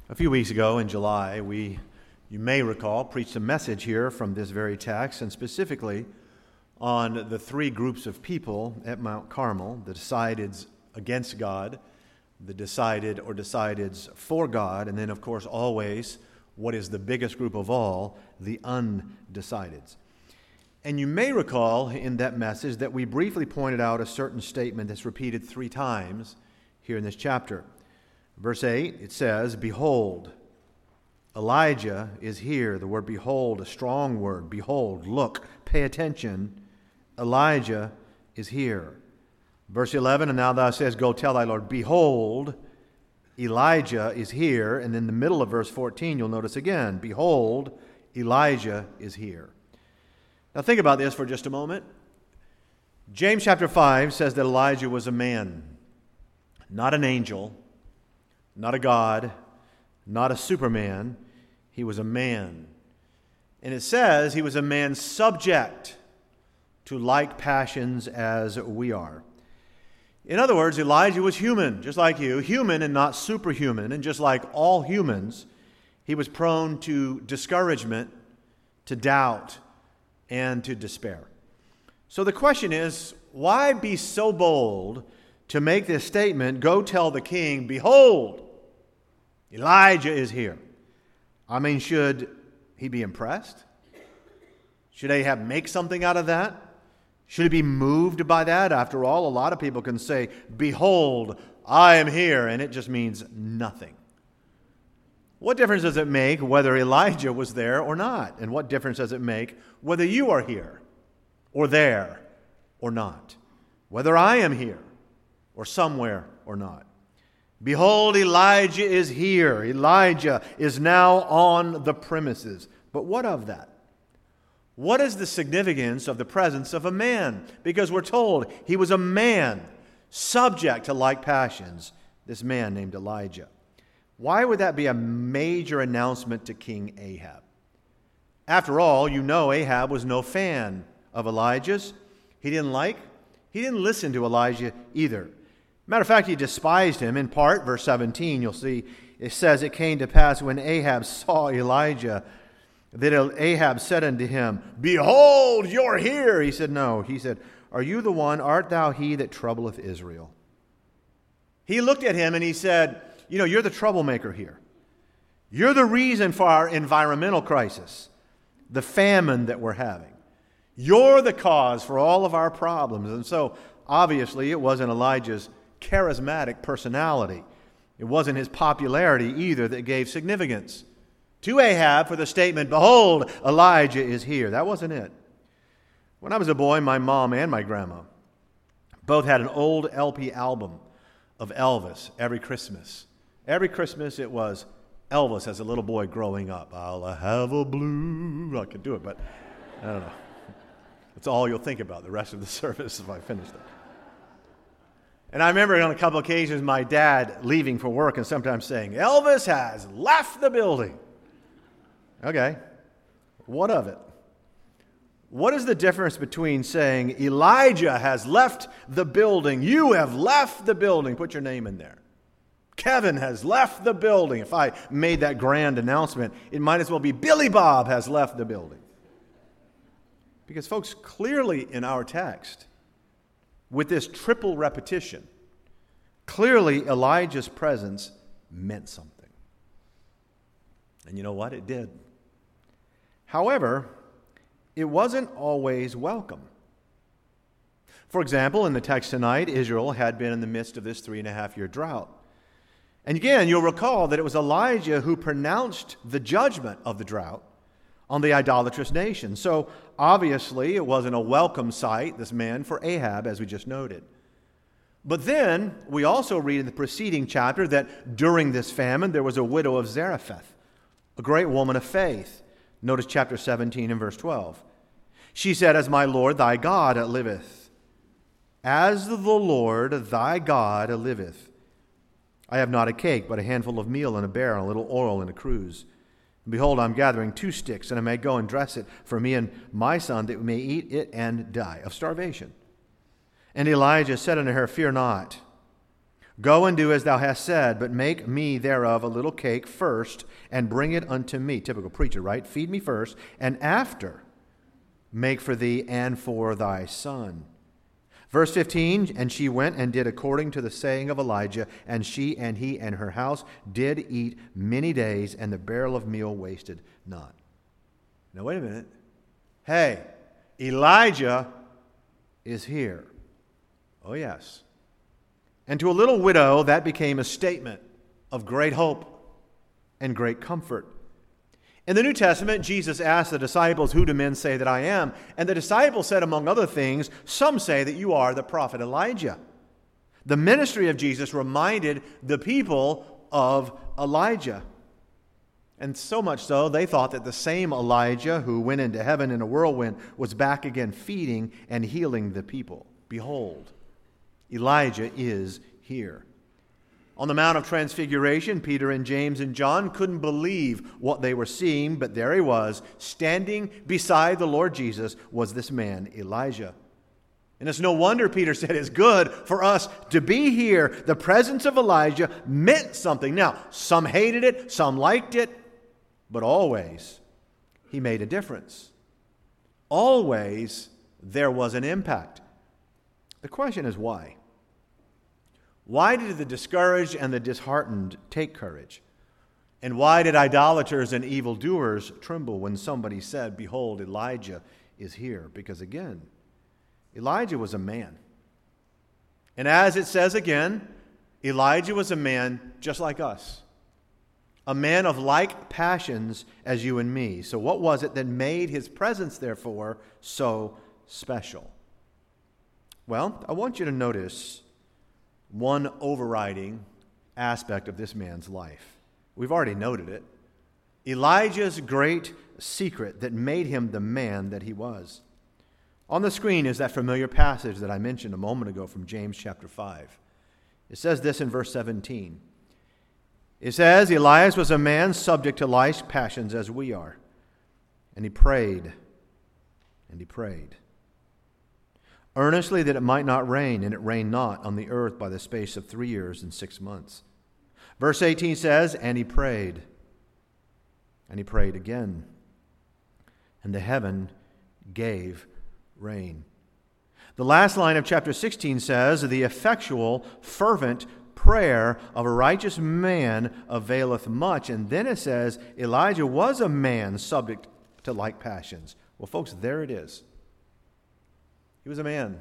A few weeks ago in July, you may recall, preached a message here from this very text, and specifically on the three groups of people at Mount Carmel: the decideds against God, the decided or decideds for God, and then, of course, always what is the biggest group of all, the undecideds. And you may recall in that message that we briefly pointed out a certain statement that's repeated 3 times here in this chapter. Verse 8, it says, "Behold, Elijah is here." The word behold, a strong word. Behold, look, pay attention. Elijah is here. Verse 11, "And now thou sayest, Go tell thy Lord, behold, Elijah is here." And in the middle of verse 14, you'll notice again, "Behold, Elijah is here." Now think about this for just a moment. James chapter 5 says that Elijah was a man, not an angel, not a god, not a superman. He was a man. And it says he was a man subject to like passions as we are. In other words, Elijah was human, just like you, human and not superhuman. And just like all humans, he was prone to discouragement, to doubt, and to despair. So the question is, why be so bold to make this statement, "Go tell the king, behold, Elijah is here"? I mean, should he be impressed? Should Ahab make something out of that? Should he be moved by that? After all, a lot of people can say, "Behold, I am here," and it just means nothing. What difference does it make whether Elijah was there or not? And what difference does it make whether you are here or there or not? Whether I am here or somewhere or not? Behold, Elijah is here. Elijah is now on the premises. But what of that? What is the significance of the presence of a man? Because we're told he was a man subject to like passions, this man named Elijah. Why would that be a major announcement to King Ahab? After all, you know Ahab was no fan of Elijah's. He didn't listen to Elijah either. Matter of fact, he despised him in part. Verse 17, you'll see, it says, "It came to pass when Ahab saw Elijah, that Ahab said unto him, Behold, you're here." He said, "No." He said, "Are you the one? Art thou he that troubleth Israel?" He looked at him and he said, "You're the troublemaker here. You're the reason for our environmental crisis, the famine that we're having. You're the cause for all of our problems." And so, obviously, it wasn't Elijah's charismatic personality. It wasn't his popularity either that gave significance to Ahab for the statement, "Behold, Elijah is here." That wasn't it. When I was a boy, my mom and my grandma both had an old LP album of Elvis every Christmas. Every Christmas it was Elvis as a little boy growing up. "I'll have a blue..." I could do it, but I don't know. That's all you'll think about the rest of the service if I finish that. And I remember on a couple occasions my dad leaving for work and sometimes saying, "Elvis has left the building." Okay, what of it? What is the difference between saying Elijah has left the building, you have left the building, put your name in there. Kevin has left the building. If I made that grand announcement, it might as well be Billy Bob has left the building. Because folks, clearly in our text, with this triple repetition, clearly Elijah's presence meant something. And you know what? It did. However, it wasn't always welcome. For example, in the text tonight, Israel had been in the midst of this 3.5-year drought. And again, you'll recall that it was Elijah who pronounced the judgment of the drought on the idolatrous nation. So obviously it wasn't a welcome sight, this man, for Ahab, as we just noted. But then we also read in the preceding chapter that during this famine there was a widow of Zarephath, a great woman of faith. Notice chapter 17 and verse 12. She said, "As my Lord thy God liveth, as the Lord thy God liveth, I have not a cake, but a handful of meal in a barrel, and a little oil in a cruse. And behold, I'm gathering 2 sticks, and I may go and dress it for me and my son, that we may eat it and die of starvation." And Elijah said unto her, "Fear not, Go and do as thou hast said, but make me thereof a little cake first, and bring it unto me. Typical preacher, right? Feed me first, and after make for thee and for thy son. Verse 15, and she went and did according to the saying of Elijah, and she and he and her house did eat many days, and the barrel of meal wasted not. Now wait a minute. Hey, Elijah is here. Oh yes. And to a little widow, that became a statement of great hope and great comfort. In the New Testament, Jesus asked the disciples, "Who do men say that I am?" And the disciples said, among other things, "Some say that you are the prophet Elijah." The ministry of Jesus reminded the people of Elijah. And so much so, they thought that the same Elijah who went into heaven in a whirlwind was back again feeding and healing the people. Behold, Elijah is here. On the Mount of Transfiguration, Peter and James and John couldn't believe what they were seeing, but there he was, standing beside the Lord Jesus, was this man, Elijah. And it's no wonder Peter said it's good for us to be here. The presence of Elijah meant something. Now, some hated it, some liked it, but always he made a difference. Always there was an impact. The question is why? Why did the discouraged and the disheartened take courage? And why did idolaters and evildoers tremble when somebody said, "Behold, Elijah is here"? Because again, Elijah was a man. And as it says again, Elijah was a man just like us. A man of like passions as you and me. So what was it that made his presence, therefore, so special? Well, I want you to notice one overriding aspect of this man's life. We've already noted it. Elijah's great secret that made him the man that he was. On the screen is that familiar passage that I mentioned a moment ago from James chapter 5. It says this in verse 17. It says, Elias was a man subject to life's passions as we are. And he prayed, and he prayed earnestly that it might not rain, and it rained not on the earth by the space of 3 years and 6 months. Verse 18 says, and he prayed again, and the heaven gave rain. The last line of chapter 16 says, the effectual, fervent prayer of a righteous man availeth much. And then it says, Elijah was a man subject to like passions. Well, folks, there it is. He was a man.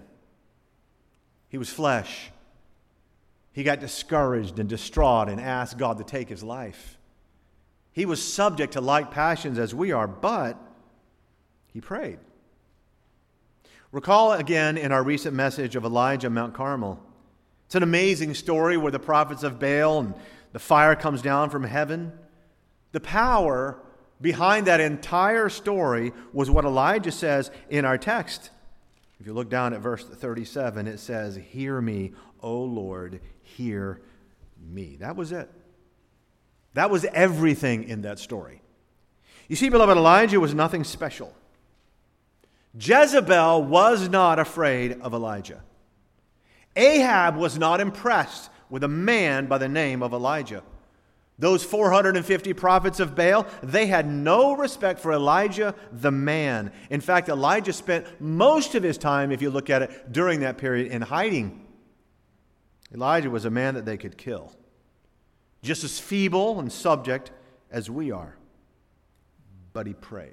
He was flesh. He got discouraged and distraught and asked God to take his life. He was subject to like passions as we are, but he prayed. Recall again in our recent message of Elijah on Mount Carmel. It's an amazing story where the prophets of Baal and the fire comes down from heaven. The power behind that entire story was what Elijah says in our text. If you look down at verse 37, it says, hear me, O Lord, hear me. That was it. That was everything in that story. You see, beloved, Elijah was nothing special. Jezebel was not afraid of Elijah. Ahab was not impressed with a man by the name of Elijah. Those 450 prophets of Baal, they had no respect for Elijah, the man. In fact, Elijah spent most of his time, if you look at it, during that period in hiding. Elijah was a man that they could kill, just as feeble and subject as we are. But he prayed.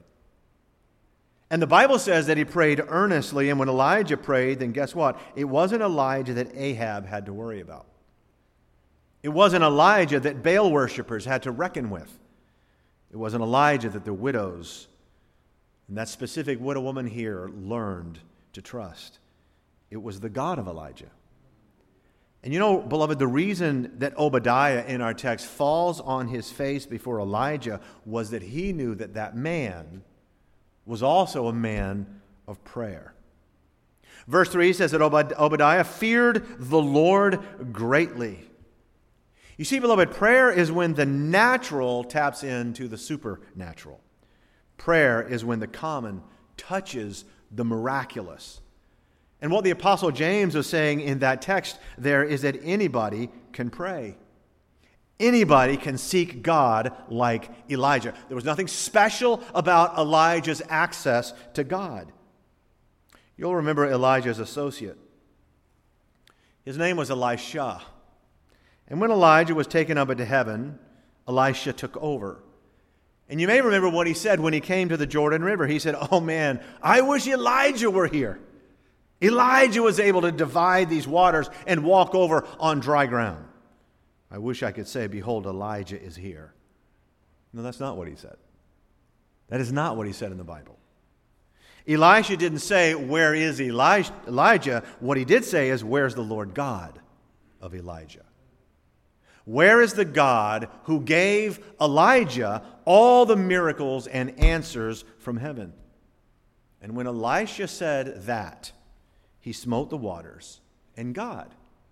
And the Bible says that he prayed earnestly, and when Elijah prayed, then guess what? It wasn't Elijah that Ahab had to worry about. It wasn't Elijah that Baal worshipers had to reckon with. It wasn't Elijah that the widows, and that specific widow woman here, learned to trust. It was the God of Elijah. And you know, beloved, the reason that Obadiah in our text falls on his face before Elijah was that he knew that that man was also a man of prayer. Verse 3 says that Obadiah feared the Lord greatly. You see, beloved, prayer is when the natural taps into the supernatural. Prayer is when the common touches the miraculous. And what the Apostle James was saying in that text there is that anybody can pray. Anybody can seek God like Elijah. There was nothing special about Elijah's access to God. You'll remember Elijah's associate. His name was Elisha. And when Elijah was taken up into heaven, Elisha took over. And you may remember what he said when he came to the Jordan River. He said, "Oh man, I wish Elijah were here." Elijah was able to divide these waters and walk over on dry ground. I wish I could say, "Behold, Elijah is here." No, that's not what he said. That is not what he said in the Bible. Elisha didn't say, "Where is Elijah?" What he did say is, "Where's the Lord God of Elijah?" Where is the God who gave Elijah all the miracles and answers from heaven? And when Elisha said that, he smote the waters, and God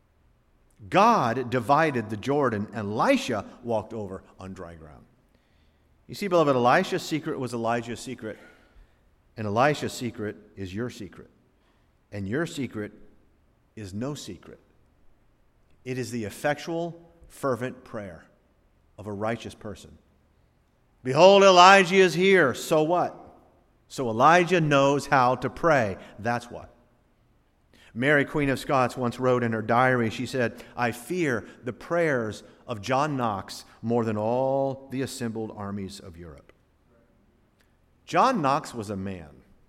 divided the Jordan, and Elisha walked over on dry ground. You see, beloved, Elisha's secret was Elijah's secret, and Elisha's secret is your secret, and your secret is no secret. It is the effectual, fervent prayer of a righteous person. Behold, Elijah is here. So what? So Elijah knows how to pray. That's what. Mary, Queen of Scots, once wrote in her diary, she said, "I fear the prayers of John Knox more than all the assembled armies of Europe." John Knox was a man.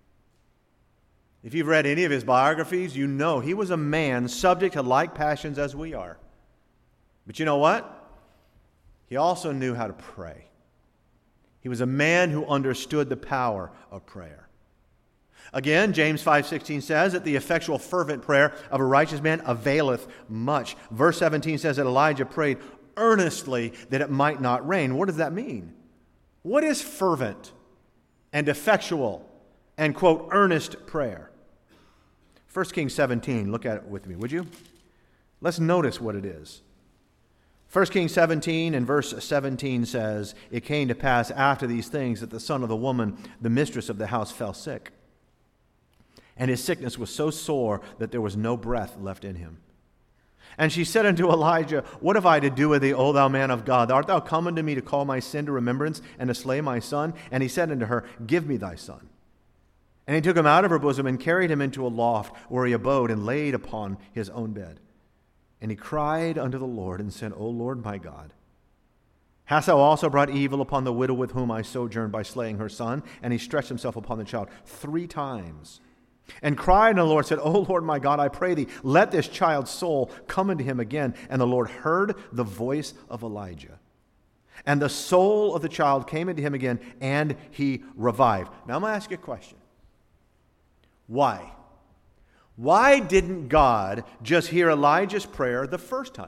If you've read any of his biographies, you know he was a man subject to like passions as we are. But you know what? He also knew how to pray. He was a man who understood the power of prayer. Again, James 5:16 says that the effectual fervent prayer of a righteous man availeth much. Verse 17 says that Elijah prayed earnestly that it might not rain. What does that mean? What is fervent and effectual and, quote, earnest prayer? 1 Kings 17, look at it with me, would you? Let's notice what it is. 1 Kings 17 and verse 17 says, "It came to pass after these things that the son of the woman, the mistress of the house, fell sick. And his sickness was so sore that there was no breath left in him. And she said unto Elijah, What have I to do with thee, O thou man of God? Art thou come unto me to call my sin to remembrance and to slay my son? And he said unto her, Give me thy son. And he took him out of her bosom and carried him into a loft where he abode and laid upon his own bed. And he cried unto the Lord and said, O Lord my God, hast thou also brought evil upon the widow with whom I sojourned by slaying her son? And he stretched himself upon the child 3 times. And cried unto the Lord, said, O Lord my God, I pray thee, let this child's soul come into him again. And the Lord heard the voice of Elijah. And the soul of the child came into him again, and he revived. Now I'm going to ask you a question. Why? Why didn't God just hear Elijah's prayer the first time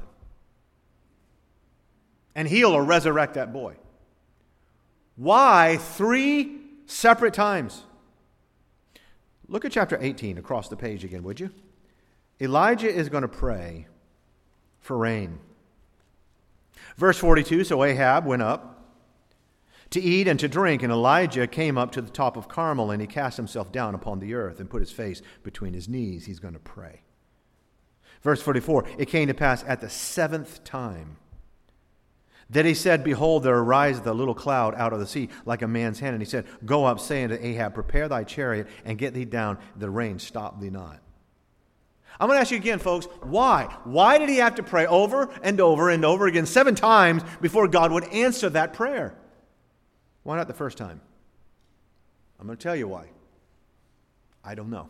and heal or resurrect that boy? Why 3 separate times? Look at chapter 18 across the page again, would you? Elijah is going to pray for rain. Verse 42, so Ahab went up to eat and to drink, and Elijah came up to the top of Carmel, and he cast himself down upon the earth and put his face between his knees. He's going to pray. Verse 44, it came to pass at the 7th time that he said, Behold, there ariseth a little cloud out of the sea like a man's hand. And he said, Go up, say unto Ahab, Prepare thy chariot, and get thee down, the rain stop thee not. I'm going to ask you again, folks, why? Why did he have to pray over and over and over again 7 times before God would answer that prayer? Why not the first time? I'm going to tell you why. I don't know.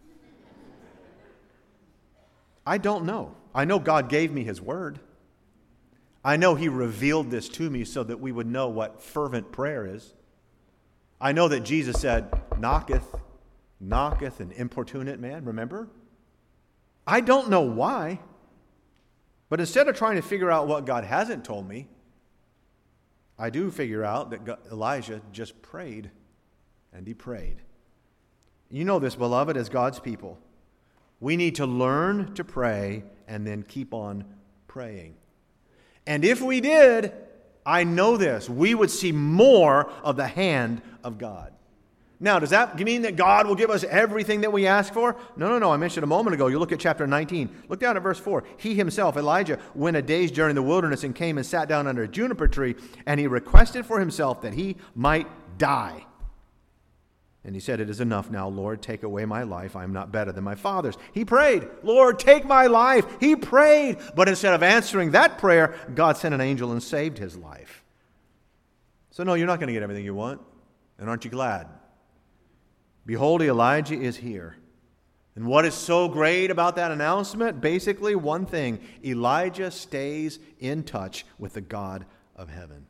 I don't know. I know God gave me his word. I know he revealed this to me so that we would know what fervent prayer is. I know that Jesus said, knocketh and importunate man, remember? I don't know why. But instead of trying to figure out what God hasn't told me, I do figure out that Elijah just prayed, and he prayed. You know this, beloved, as God's people. We need to learn to pray and then keep on praying. And if we did, I know this, we would see more of the hand of God. Now, does that mean that God will give us everything that we ask for? No. I mentioned a moment ago. You look at chapter 19. Look down at verse 4. He himself, Elijah, went a day's journey in the wilderness and came and sat down under a juniper tree, and he requested for himself that he might die. And he said, "It is enough now, Lord, take away my life. I am not better than my fathers." He prayed, "Lord, take my life." He prayed. But instead of answering that prayer, God sent an angel and saved his life. So no, you're not going to get everything you want. And aren't you glad? Behold, Elijah is here. And what is so great about that announcement? Basically, one thing. Elijah stays in touch with the God of heaven.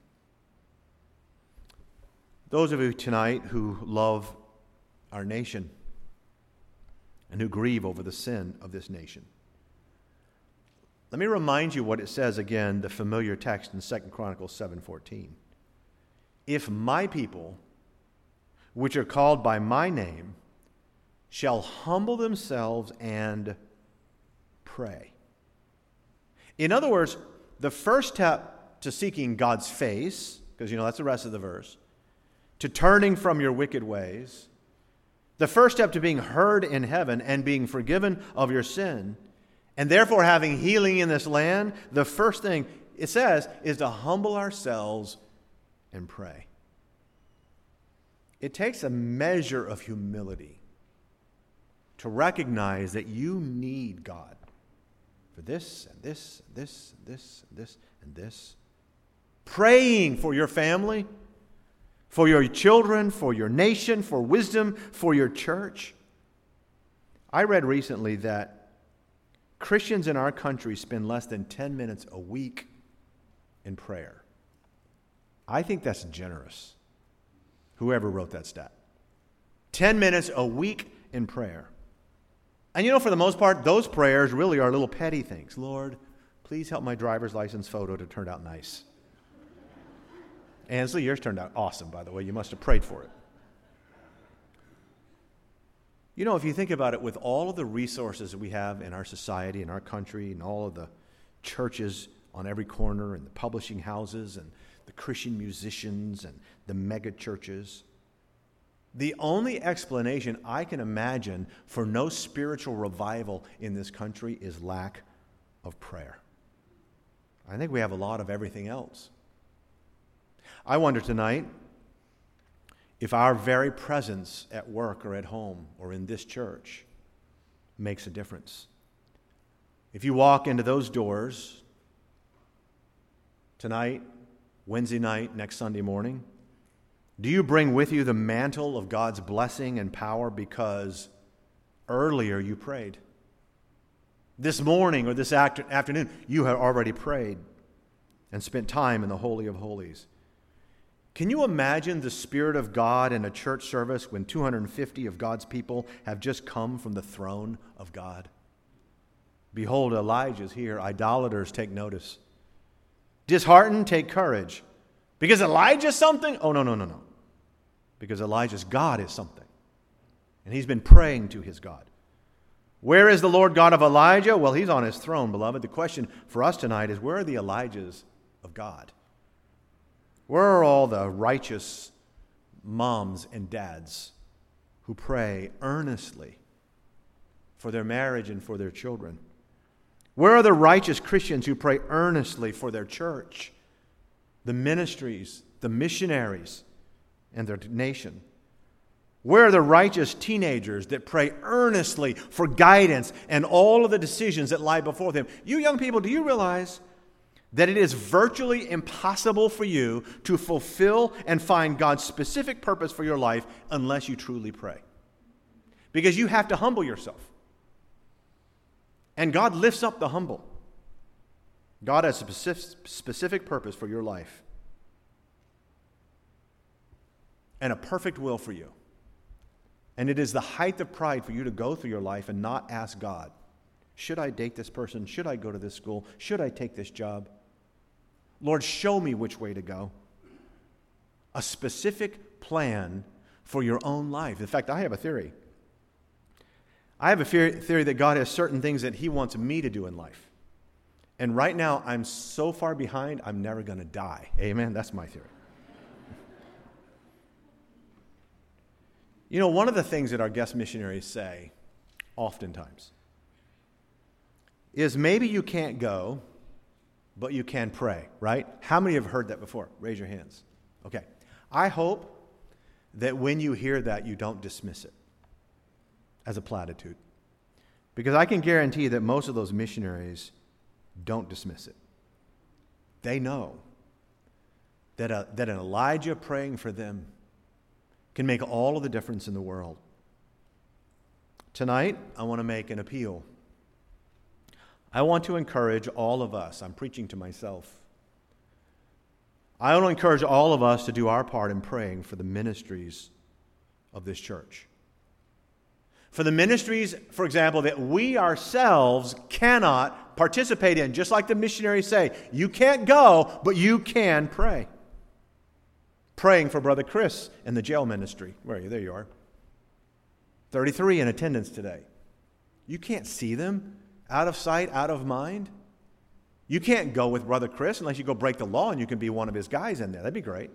Those of you tonight who love our nation and who grieve over the sin of this nation, let me remind you what it says again, the familiar text in 2 Chronicles 7:14. If my people, which are called by my name, shall humble themselves and pray. In other words, the first step to seeking God's face, because that's the rest of the verse, to turning from your wicked ways, the first step to being heard in heaven and being forgiven of your sin, and therefore having healing in this land, the first thing it says is to humble ourselves and pray. It takes a measure of humility to recognize that you need God for this and this and this and this and this and this. Praying for your family, for your children, for your nation, for wisdom, for your church. I read recently that Christians in our country spend less than 10 minutes a week in prayer. I think that's generous. Whoever wrote that stat. 10 minutes a week in prayer. And for the most part, those prayers really are little petty things. Lord, please help my driver's license photo to turn out nice. Ansley, yours turned out awesome, by the way. You must have prayed for it. If you think about it, with all of the resources that we have in our society, in our country, and all of the churches on every corner, and the publishing houses, and the Christian musicians, and the mega churches, the only explanation I can imagine for no spiritual revival in this country is lack of prayer. I think we have a lot of everything else. I wonder tonight if our very presence at work or at home or in this church makes a difference. If you walk into those doors tonight, Wednesday night, next Sunday morning, do you bring with you the mantle of God's blessing and power because earlier you prayed? This morning or this afternoon, you had already prayed and spent time in the Holy of Holies. Can you imagine the Spirit of God in a church service when 250 of God's people have just come from the throne of God? Behold, Elijah's here. Idolaters, take notice. Disheartened, take courage. Because Elijah's something? Oh, no. Because Elijah's God is something. And he's been praying to his God. Where is the Lord God of Elijah? Well, he's on his throne, beloved. The question for us tonight is, where are the Elijahs of God? Where are all the righteous moms and dads who pray earnestly for their marriage and for their children? Where are the righteous Christians who pray earnestly for their church, the ministries, the missionaries, and their nation? Where are the righteous teenagers that pray earnestly for guidance and all of the decisions that lie before them? You young people, do you realize that it is virtually impossible for you to fulfill and find God's specific purpose for your life unless you truly pray? Because you have to humble yourself. And God lifts up the humble. God has a specific purpose for your life and a perfect will for you. And it is the height of pride for you to go through your life and not ask God, should I date this person? Should I go to this school? Should I take this job? Lord, show me which way to go. A specific plan for your own life. In fact, I have a theory. I have a theory that God has certain things that He wants me to do in life. And right now, I'm so far behind, I'm never going to die. Amen? That's my theory. You know, one of the things that our guest missionaries say oftentimes is maybe you can't go, but you can pray, right? How many have heard that before? Raise your hands. Okay. I hope that when you hear that, you don't dismiss it as a platitude. Because I can guarantee that most of those missionaries don't dismiss it. They know that an Elijah praying for them can make all of the difference in the world. Tonight, I want to make an appeal. I want to encourage all of us. I'm preaching to myself. I want to encourage all of us to do our part in praying for the ministries of this church. For the ministries, for example, that we ourselves cannot participate in. Just like the missionaries say, you can't go, but you can pray. Praying for Brother Chris in the jail ministry. Where are you? There you are. 33 in attendance today. You can't see them. Out of sight, out of mind. You can't go with Brother Chris unless you go break the law and you can be one of his guys in there. That'd be great.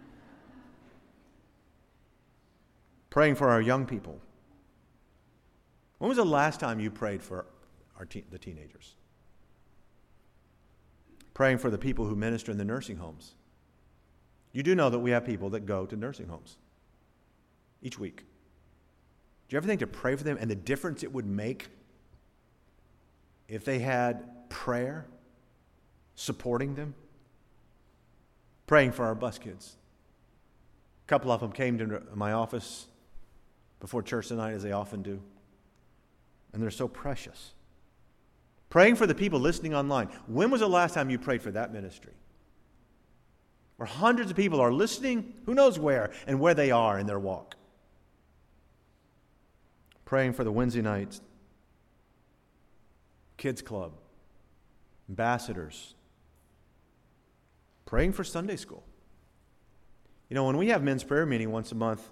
Praying for our young people. When was the last time you prayed for the teenagers? Praying for the people who minister in the nursing homes. You do know that we have people that go to nursing homes each week. Do you ever think to pray for them and the difference it would make if they had prayer supporting them? Praying for our bus kids. A couple of them came to my office before church tonight, as they often do. And they're so precious. Praying for the people listening online. When was the last time you prayed for that ministry? Where hundreds of people are listening, who knows where, and where they are in their walk. Praying for the Wednesday nights kids club, ambassadors. Praying for Sunday school. You know, when we have men's prayer meeting once a month,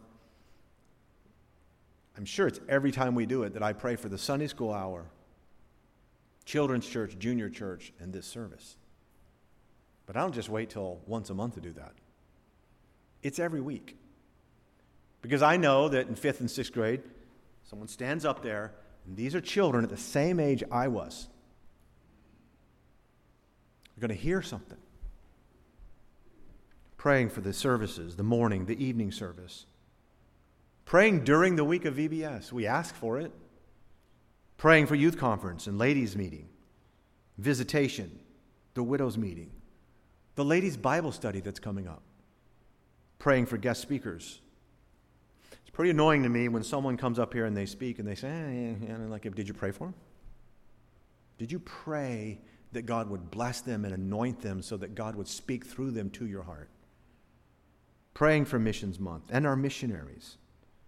I'm sure it's every time we do it that I pray for the Sunday school hour, children's church, junior church, and this service. But I don't just wait till once a month to do that. It's every week. Because I know that in 5th and 6th grade, someone stands up there, and these are children at the same age I was. They're going to hear something. Praying for the services, the morning, the evening service. Praying during the week of VBS. We ask for it. Praying for youth conference and ladies' meeting, visitation, the widows' meeting, the ladies' Bible study that's coming up. Praying for guest speakers. It's pretty annoying to me when someone comes up here and they speak and they say, did you pray for them? Did you pray that God would bless them and anoint them so that God would speak through them to your heart? Praying for Missions Month and our missionaries.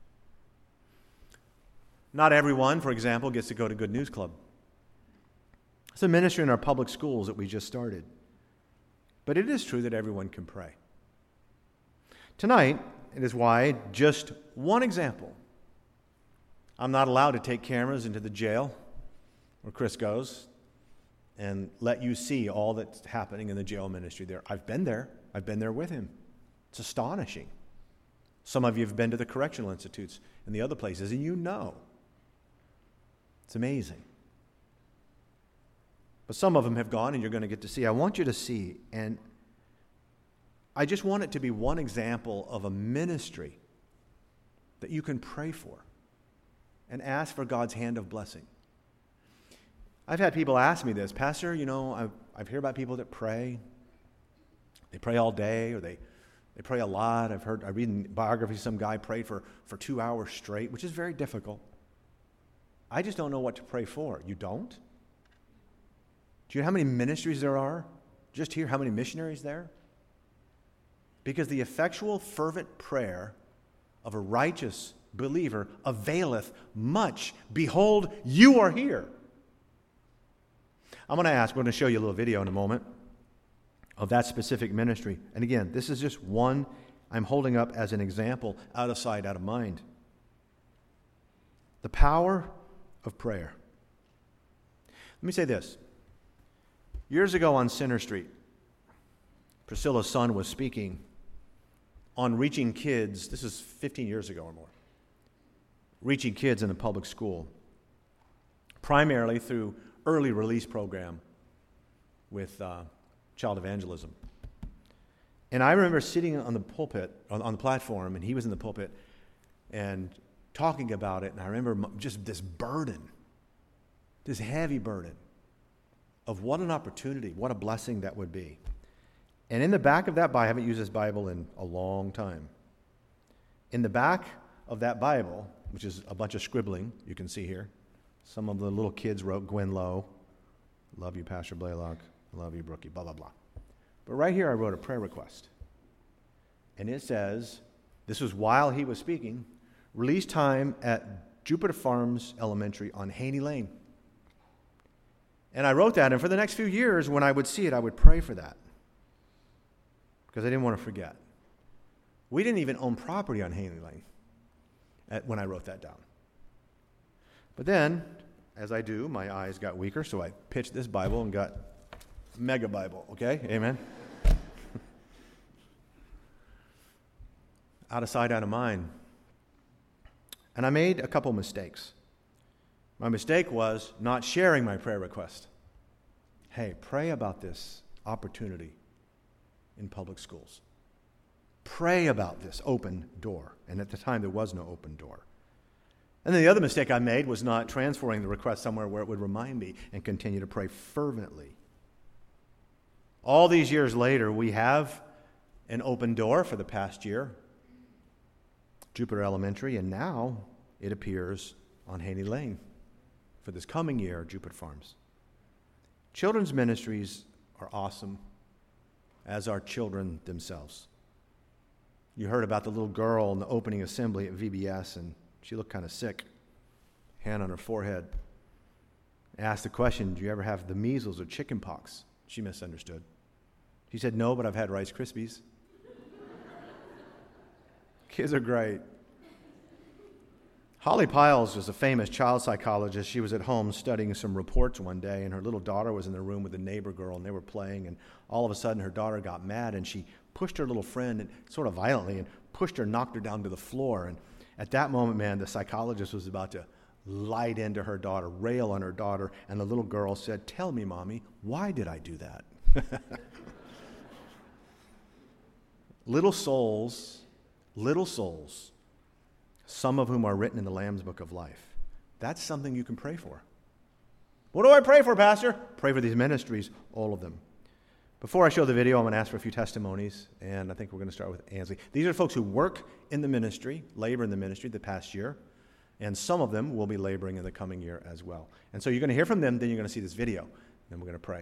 Not everyone, for example, gets to go to Good News Club. It's a ministry in our public schools that we just started. But it is true that everyone can pray. Tonight, it is why, just one example. I'm not allowed to take cameras into the jail where Chris goes and let you see all that's happening in the jail ministry there. I've been there. I've been there with him. It's astonishing. Some of you have been to the correctional institutes and the other places, and you know. It's amazing. But some of them have gone, and you're going to get to see. I want you to see, and I just want it to be one example of a ministry that you can pray for and ask for God's hand of blessing. I've had people ask me this, Pastor, I've heard about people that pray. They pray all day, or they pray a lot. I read in biographies some guy prayed for 2 hours straight, which is very difficult. I just don't know what to pray for. You don't? Do you know how many ministries there are? Just hear how many missionaries there? Because the effectual, fervent prayer of a righteous believer availeth much. Behold, you are here. I'm going to show you a little video in a moment of that specific ministry. And again, this is just one I'm holding up as an example, out of sight, out of mind. The power of prayer. Let me say this. Years ago on Center Street, Priscilla's son was speaking on reaching kids. This is 15 years ago or more. reaching kids in the public school, primarily through early release program with child evangelism. And I remember sitting on the pulpit, on the platform, and he was in the pulpit, and talking about it, and I remember just this burden, this heavy burden of what an opportunity, what a blessing that would be. And in the back of that Bible, I haven't used this Bible in a long time. In the back of that Bible, which is a bunch of scribbling, you can see here, some of the little kids wrote Gwen Lowe, love you, Pastor Blaylock, love you, Brookie, blah, blah, blah. But right here I wrote a prayer request. And it says, this was while he was speaking, release time at Jupiter Farms Elementary on Haney Lane. And I wrote that, and for the next few years, when I would see it, I would pray for that. Because I didn't want to forget. We didn't even own property on Haney Lane when I wrote that down. But then, as I do, my eyes got weaker, so I pitched this Bible and got Mega Bible, okay? Amen? Out of sight, out of mind. And I made a couple mistakes. My mistake was not sharing my prayer request. Hey, pray about this opportunity in public schools. Pray about this open door. And at the time, there was no open door. And then the other mistake I made was not transferring the request somewhere where it would remind me and continue to pray fervently. All these years later, we have an open door for the past year, Jupiter Elementary, and now it appears on Haney Lane for this coming year, Jupiter Farms. Children's ministries are awesome, as are children themselves. You heard about the little girl in the opening assembly at VBS, and she looked kind of sick, hand on her forehead. Asked the question, do you ever have the measles or chicken pox? She misunderstood. She said, no, but I've had Rice Krispies. Kids are great. Holly Piles was a famous child psychologist. She was at home studying some reports one day, and her little daughter was in the room with a neighbor girl, and they were playing, and all of a sudden her daughter got mad, and she pushed her little friend and sort of violently and pushed her, knocked her down to the floor. And at that moment, man, the psychologist was about to light into her daughter, rail on her daughter, and the little girl said, tell me, Mommy, why did I do that? Little souls, some of whom are written in the Lamb's Book of Life. That's something you can pray for. What do I pray for, Pastor? Pray for these ministries, all of them. Before I show the video, I'm going to ask for a few testimonies, and I think we're going to start with Ansley. These are folks who work in the ministry, labor in the ministry the past year, and some of them will be laboring in the coming year as well. And so you're going to hear from them, then you're going to see this video, then we're going to pray.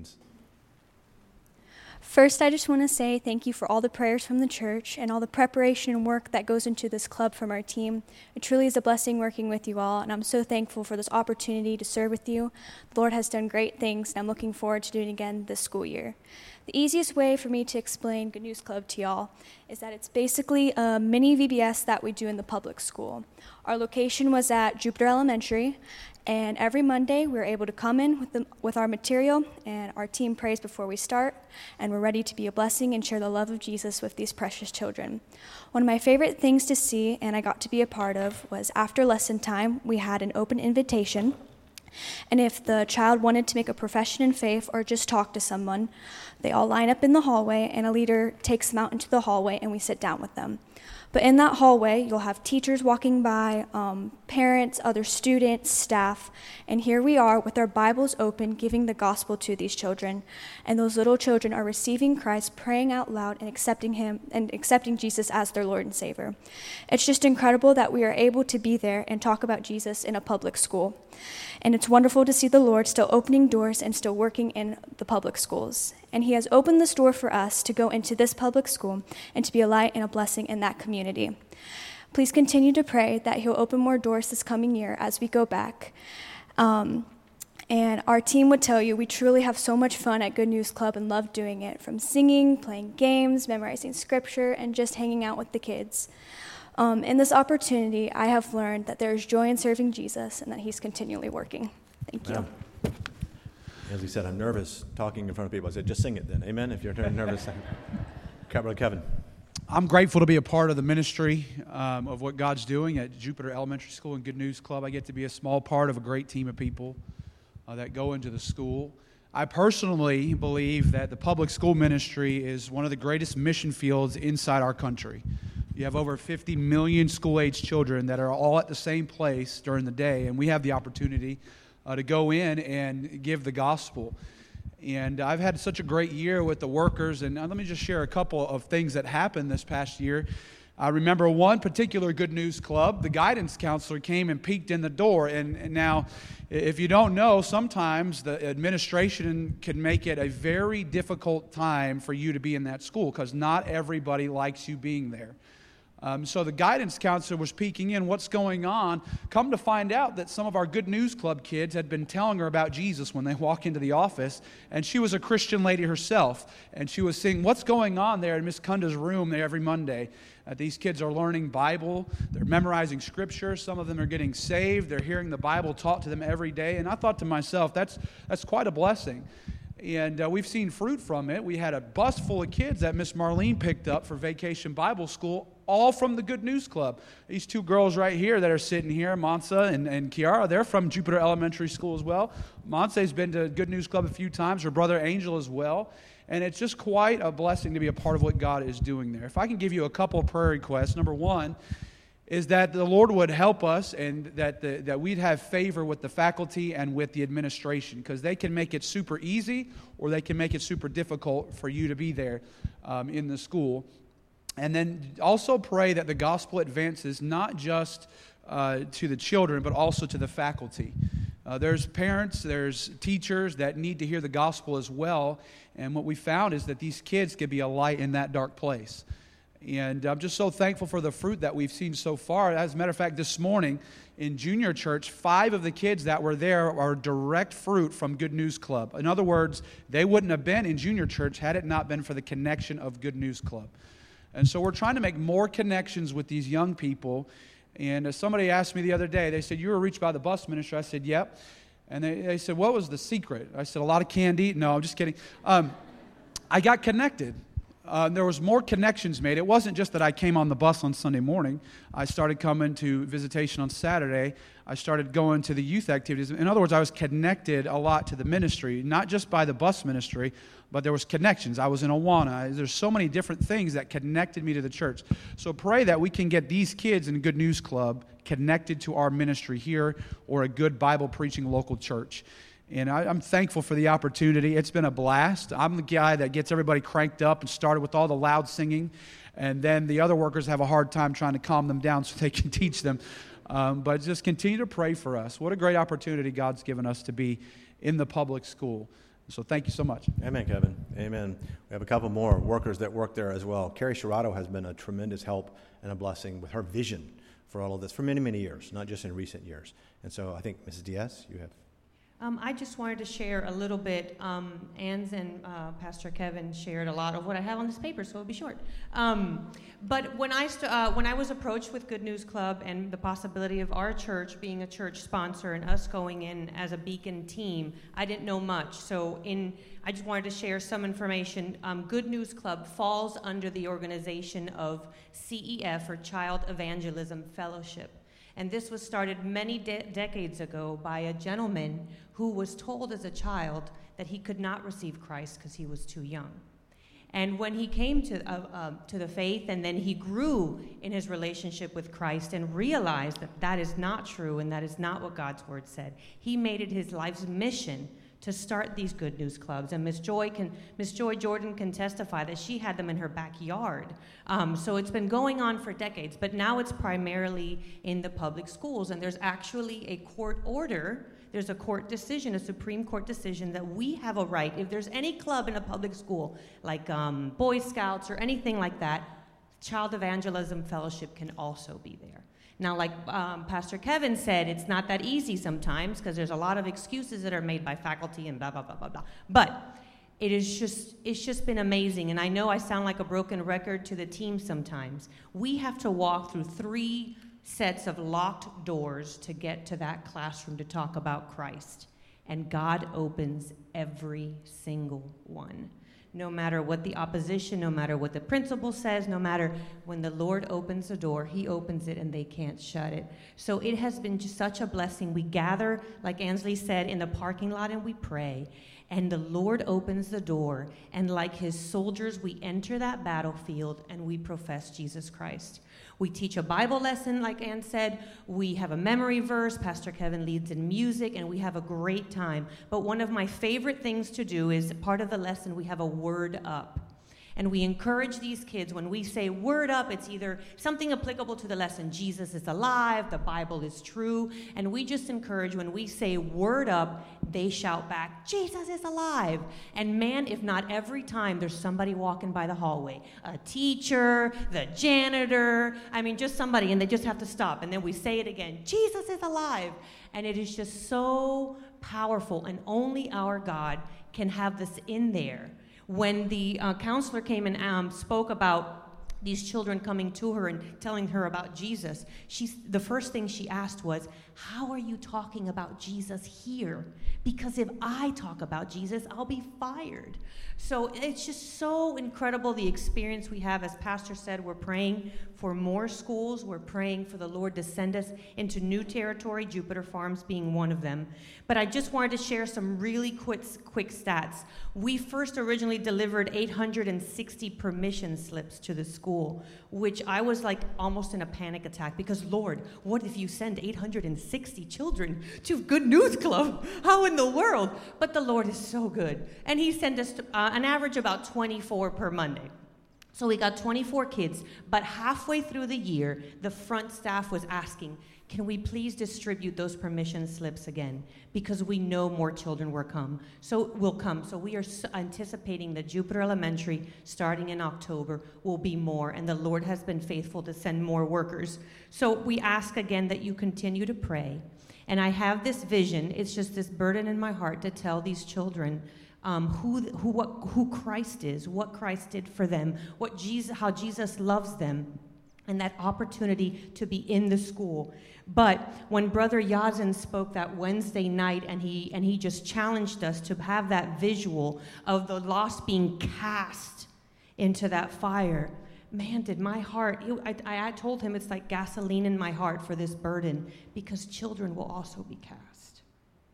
First, I just want to say thank you for all the prayers from the church and all the preparation and work that goes into this club from our team. It truly is a blessing working with you all, and I'm so thankful for this opportunity to serve with you. The Lord has done great things, and I'm looking forward to doing it again this school year. The easiest way for me to explain Good News Club to y'all is that it's basically a mini VBS that we do in the public school. Our location was at Jupiter Elementary, and every Monday we're able to come in with our material, and our team prays before we start, and we're ready to be a blessing and share the love of Jesus with these precious children. One of my favorite things to see, and I got to be a part of, was after lesson time, we had an open invitation. And if the child wanted to make a profession in faith or just talk to someone, they all line up in the hallway, and a leader takes them out into the hallway, and we sit down with them. But in that hallway, you'll have teachers walking by, parents, other students, staff, and here we are with our Bibles open, giving the gospel to these children. And those little children are receiving Christ, praying out loud, and accepting Him and accepting Jesus as their Lord and Savior. It's just incredible that we are able to be there and talk about Jesus in a public school. And it's wonderful to see the Lord still opening doors and still working in the public schools. And He has opened this door for us to go into this public school and to be a light and a blessing in that community. Please continue to pray that He'll open more doors this coming year as we go back. And our team would tell you we truly have so much fun at Good News Club and love doing it, from singing, playing games, memorizing scripture, and just hanging out with the kids. In this opportunity, I have learned that there is joy in serving Jesus and that He's continually working. Thank you. Yeah. As he said, I'm nervous talking in front of people. I said, just sing it then. Amen? If you're nervous. Brother Kevin. I'm grateful to be a part of the ministry of what God's doing at Jupiter Elementary School and Good News Club. I get to be a small part of a great team of people that go into the school. I personally believe that the public school ministry is one of the greatest mission fields inside our country. You have over 50 million school-age children that are all at the same place during the day, and we have the opportunity to go in and give the gospel. And I've had such a great year with the workers, and let me just share a couple of things that happened this past year. I remember one particular Good News Club, the guidance counselor came and peeked in the door, and now, if you don't know, sometimes the administration can make it a very difficult time for you to be in that school because not everybody likes you being there. So the guidance counselor was peeking in, what's going on? Come to find out that some of our Good News Club kids had been telling her about Jesus when they walk into the office, and she was a Christian lady herself, and she was saying, what's going on there in Miss Kunda's room there every Monday? These kids are learning Bible, they're memorizing Scripture, some of them are getting saved, they're hearing the Bible taught to them every day, and I thought to myself, that's quite a blessing. And we've seen fruit from it. We had a bus full of kids that Miss Marlene picked up for Vacation Bible School, all from the Good News Club. These two girls right here that are sitting here, Mansa and Kiara, they're from Jupiter Elementary School as well. Mansa's been to Good News Club a few times, her brother Angel as well. And it's just quite a blessing to be a part of what God is doing there. If I can give you a couple of prayer requests. Number one is that the Lord would help us and that we'd have favor with the faculty and with the administration, because they can make it super easy or they can make it super difficult for you to be there in the school. And then also pray that the gospel advances not just to the children, but also to the faculty. There's parents, there's teachers that need to hear the gospel as well. And what we found is that these kids could be a light in that dark place. And I'm just so thankful for the fruit that we've seen so far. As a matter of fact, this morning in junior church, 5 of the kids that were there are direct fruit from Good News Club. In other words, they wouldn't have been in junior church had it not been for the connection of Good News Club. And so we're trying to make more connections with these young people. And somebody asked me the other day, they said, you were reached by the bus ministry. I said, yep. And they said, what was the secret? I said, a lot of candy. No, I'm just kidding. I got connected. There was more connections made. It wasn't just that I came on the bus on Sunday morning. I started coming to visitation on Saturday. I started going to the youth activities. In other words, I was connected a lot to the ministry, not just by the bus ministry, but there was connections. I was in Awana. There's so many different things that connected me to the church. So pray that we can get these kids in Good News Club connected to our ministry here or a good Bible preaching local church. And I'm thankful for the opportunity. It's been a blast. I'm the guy that gets everybody cranked up and started with all the loud singing. And then the other workers have a hard time trying to calm them down so they can teach them. But just continue to pray for us. What a great opportunity God's given us to be in the public school. So thank you so much. Amen, Kevin. Amen. We have a couple more workers that work there as well. Carrie Shirato has been a tremendous help and a blessing with her vision for all of this for many, many years, not just in recent years. And so I think, Mrs. Diaz, you have... I just wanted to share a little bit. Ann's and Pastor Kevin shared a lot of what I have on this paper, so it'll be short. But when I was approached with Good News Club and the possibility of our church being a church sponsor and us going in as a Beacon team, I didn't know much. So I just wanted to share some information. Good News Club falls under the organization of CEF, or Child Evangelism Fellowship. And this was started many decades ago by a gentleman who was told as a child that he could not receive Christ because he was too young. And when he came to the faith, and then he grew in his relationship with Christ and realized that that is not true and that is not what God's word said, he made it his life's mission to start these Good News Clubs. And Miss Joy Jordan can testify that she had them in her backyard. So it's been going on for decades, but now it's primarily in the public schools. And there's actually a court order. There's a court decision, a Supreme Court decision, that we have a right, if there's any club in a public school, like Boy Scouts or anything like that, Child Evangelism Fellowship can also be there. Now, like Pastor Kevin said, it's not that easy sometimes because there's a lot of excuses that are made by faculty and blah, blah, blah, blah, blah. But it's just been amazing. And I know I sound like a broken record to the team sometimes. We have to walk through 3 sets of locked doors to get to that classroom to talk about Christ. And God opens every single one. no matter what the opposition, no matter what the principal says, no matter when the Lord opens a door, he opens it and they can't shut it. So it has been just such a blessing. We gather, like Ansley said, in the parking lot and we pray. And the Lord opens the door, and like his soldiers, we enter that battlefield and we profess Jesus Christ. We teach a Bible lesson, like Ann said. We have a memory verse. Pastor Kevin leads in music, and we have a great time. But one of my favorite things to do is part of the lesson, we have a word up. And we encourage these kids, when we say word up, it's either something applicable to the lesson, Jesus is alive, the Bible is true, and we just encourage when we say word up, they shout back, Jesus is alive. And man, if not every time, there's somebody walking by the hallway, a teacher, the janitor, just somebody, and they just have to stop. And then we say it again, Jesus is alive. And it is just so powerful, and only our God can have this in there. When the counselor came and spoke about these children coming to her and telling her about Jesus, the first thing she asked was, how are you talking about Jesus here? Because if I talk about Jesus, I'll be fired. So it's just so incredible, the experience we have. As Pastor said, we're praying for more schools. We're praying for the Lord to send us into new territory, Jupiter Farms being one of them. But I just wanted to share some really quick stats. We first originally delivered 860 permission slips to the school, which I was like almost in a panic attack because, Lord, what if you send 860 children to Good News Club? How in the world? But the Lord is so good. And he sent us an average about 24 per Monday. So we got 24 kids, but halfway through the year, the front staff was asking, can we please distribute those permission slips again? Because we know more children will come. So we are anticipating that Jupiter Elementary, starting in October, will be more, and the Lord has been faithful to send more workers. So we ask again that you continue to pray. And I have this vision, it's just this burden in my heart to tell these children who Christ is, what Christ did for them, how Jesus loves them, and that opportunity to be in the school. But when Brother Yazin spoke that Wednesday night, and he just challenged us to have that visual of the lost being cast into that fire, man, did my heart, I told him it's like gasoline in my heart for this burden, because children will also be cast.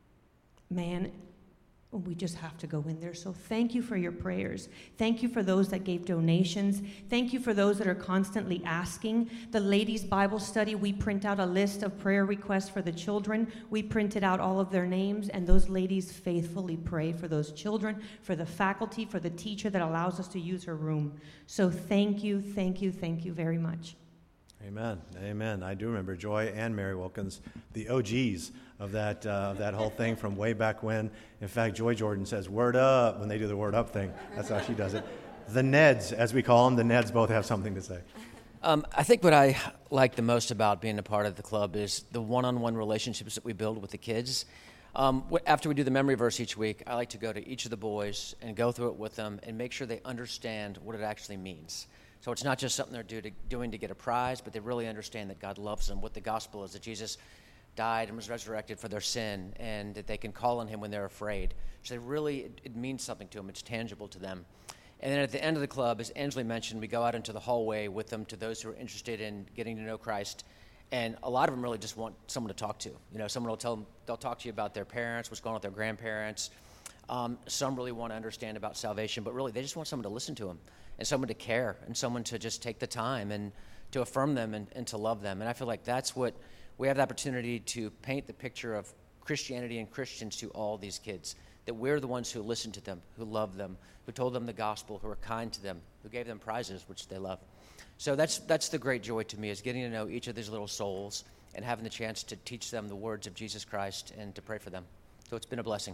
Man, we just have to go in there. So thank you for your prayers. Thank you for those that gave donations. Thank you for those that are constantly asking. The ladies' Bible study, we print out a list of prayer requests for the children. We printed out all of their names, and those ladies faithfully pray for those children, for the faculty, for the teacher that allows us to use her room. So thank you very much. Amen. Amen. I do remember Joy and Mary Wilkins, the OGs of that whole thing from way back when. In fact, Joy Jordan says, word up, when they do the word up thing. That's how she does it. The Neds, as we call them, the Neds both have something to say. I think what I like the most about being a part of the club is the one-on-one relationships that we build with the kids. After we do the memory verse each week, I like to go to each of the boys and go through it with them and make sure they understand what it actually means. So it's not just something they're doing to get a prize, but they really understand that God loves them, what the gospel is, that Jesus died and was resurrected for their sin, and that they can call on him when they're afraid. So it means something to them. It's tangible to them. And then at the end of the club, as Ansley mentioned, we go out into the hallway with them to those who are interested in getting to know Christ. And a lot of them really just want someone to talk to. Someone will tell them, they'll talk to you about their parents, what's going on with their grandparents. Some really want to understand about salvation, but really they just want someone to listen to them, and someone to care, and someone to just take the time and to affirm them and to love them. And I feel like that's what we have the opportunity to paint the picture of Christianity and Christians to all these kids, that we're the ones who listen to them, who love them, who told them the gospel, who are kind to them, who gave them prizes, which they love. So that's the great joy to me, is getting to know each of these little souls and having the chance to teach them the words of Jesus Christ and to pray for them. So it's been a blessing.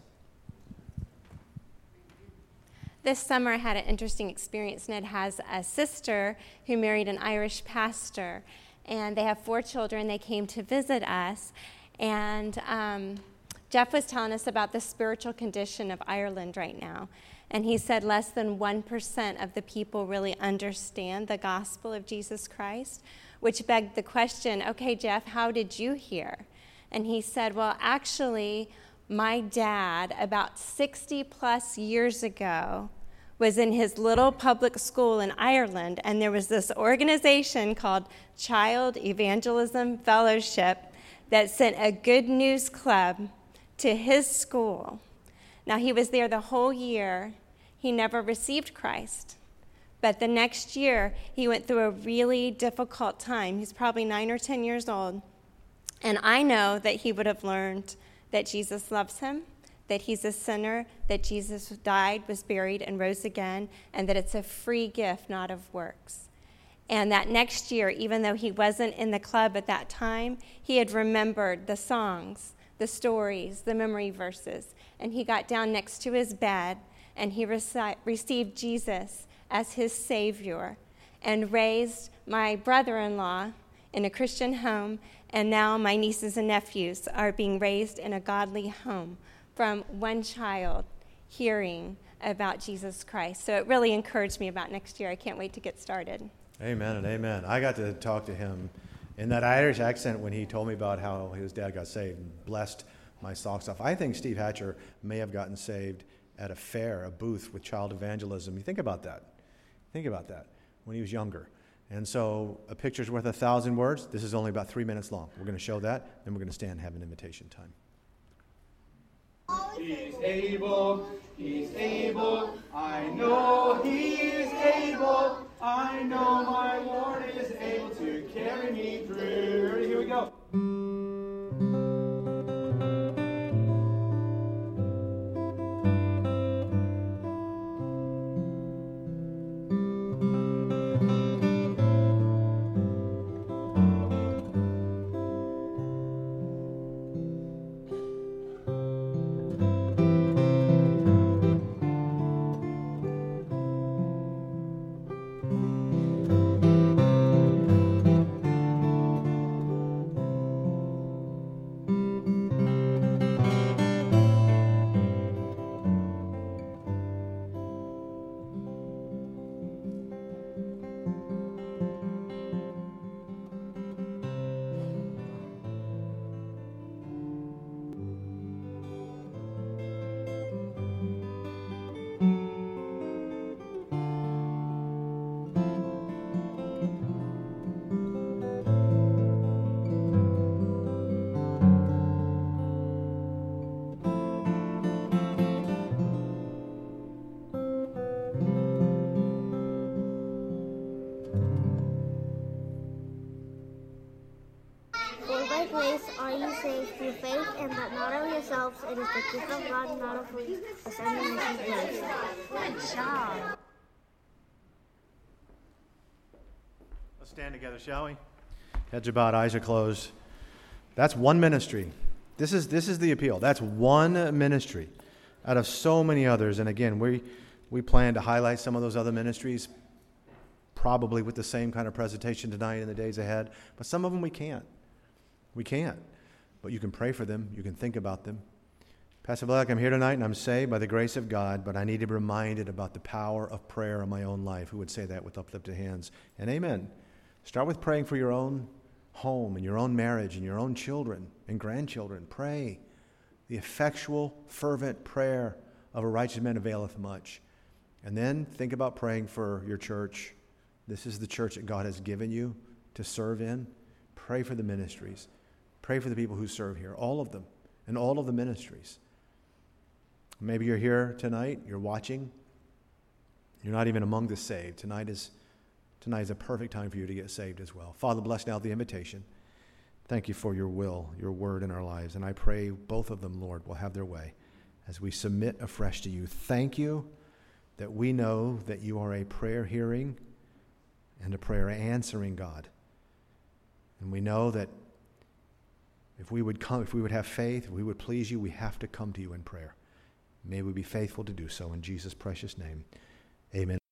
This summer I had an interesting experience. Ned has a sister who married an Irish pastor, and they have 4 children. They came to visit us, and Jeff was telling us about the spiritual condition of Ireland right now, and he said less than 1% of the people really understand the gospel of Jesus Christ, which begged the question, okay, Jeff, how did you hear? And he said, well, actually, my dad, about 60 plus years ago, was in his little public school in Ireland, and there was this organization called Child Evangelism Fellowship that sent a Good News Club to his school. Now, he was there the whole year. He never received Christ. But the next year, he went through a really difficult time. He's probably 9 or 10 years old. And I know that he would have learned that Jesus loves him, that he's a sinner, that Jesus died, was buried, and rose again, and that it's a free gift, not of works. And that next year, even though he wasn't in the club at that time, he had remembered the songs, the stories, the memory verses. And he got down next to his bed, and he received Jesus as his Savior, and raised my brother-in-law in a Christian home, and now my nieces and nephews are being raised in a godly home from one child hearing about Jesus Christ. So it really encouraged me about next year. I can't wait to get started. Amen and amen. I got to talk to him in that Irish accent when he told me about how his dad got saved and blessed my socks off. I think Steve Hatcher may have gotten saved at a fair, a booth with child evangelism. You think about that. Think about that when he was younger. And so a picture's worth 1,000 words. This is only about 3 minutes long. We're going to show that, then we're going to stand and have an invitation time. He's able, I know he is able, I know my Lord is able to carry me through. Ready? Here we go. Grace are you saved through faith, and that not of yourselves, it is the gift of God, not of works, as any man should boast. Good job. Let's stand together, shall we? Heads are bowed, eyes are closed. That's one ministry. This is the appeal. That's one ministry out of so many others. And again, we plan to highlight some of those other ministries, probably with the same kind of presentation tonight and the days ahead. But some of them we can't. We can't. But you can pray for them. You can think about them. Pastor Black, I'm here tonight and I'm saved by the grace of God, but I need to be reminded about the power of prayer in my own life. Who would say that with uplifted hands? And amen. Start with praying for your own home and your own marriage and your own children and grandchildren. Pray. The effectual, fervent prayer of a righteous man availeth much. And then think about praying for your church. This is the church that God has given you to serve in. Pray for the ministries. Pray for the people who serve here, all of them, and all of the ministries. Maybe you're here tonight, you're watching, you're not even among the saved. Tonight is a perfect time for you to get saved as well. Father, bless now the invitation. Thank you for your will, your word in our lives, and I pray both of them, Lord, will have their way as we submit afresh to you. Thank you that we know that you are a prayer hearing and a prayer answering God. And we know that if we would have faith, if we would please you, we have to come to you in prayer. May we be faithful to do so in Jesus' precious name. Amen.